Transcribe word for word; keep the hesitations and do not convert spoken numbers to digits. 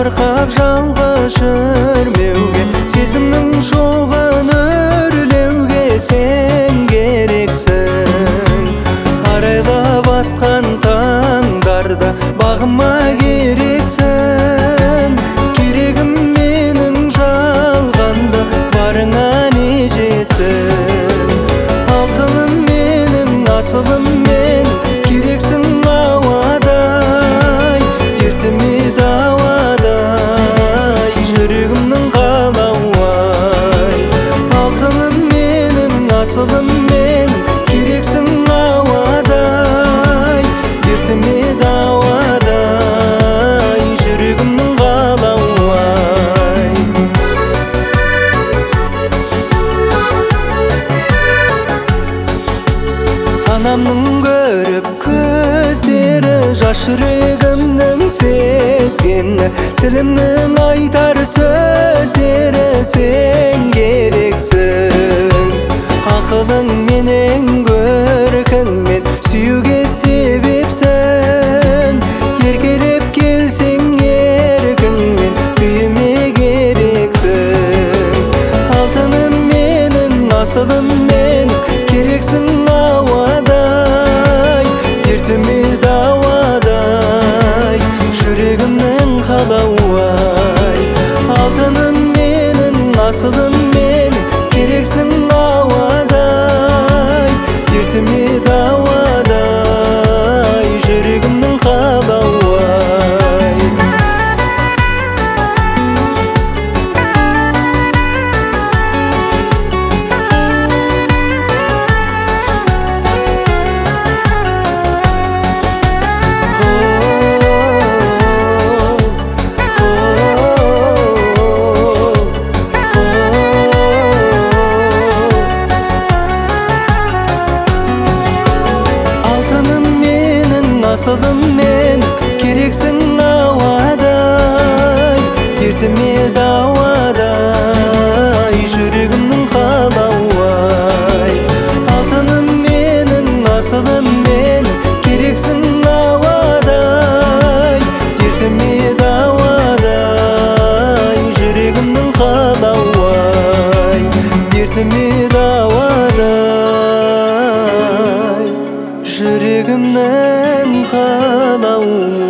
шырқап жалғыз жүрмеуге, сезімнің шоғын өрлеуге сен керексің. Арайлап атқан таңдарда бағыма керексің. Керегім менің жалғанда барыңа не жетсін. Алтыным менің, асылым мен, керексің ауадай, дертіме дауадай, жүрегімнің қалауай. Алтыным менің, асылым мен, керексің ауадай, дертіме дауадай, жүрегімнің қалауай. Санамның көріп көздері, жас жүрегімнің сезгені, тілімнің айтар сөздері сен керексің. Ақылың менен көркіңмен сүюге себепсің. Еркелеп келсең еркіңмен күйіме керексің. Алтыным менің, асылым мен, керексің ауадай, дертіме дауадай, жүрегімнің қалауай. Алтыным менің, асылым мен, керексің ауадай, дертіме дауадай, жүрегімнің қалауай. Асылым мен, керексің ауадай, дертіме дауадай, жүрегімнің қалауай. Алтыным менің, асылым мен, керексің ауадай, дертіме дауадай, жүрегімнің қалауай. Дертіме дауадай, жүрегімнің қалауай.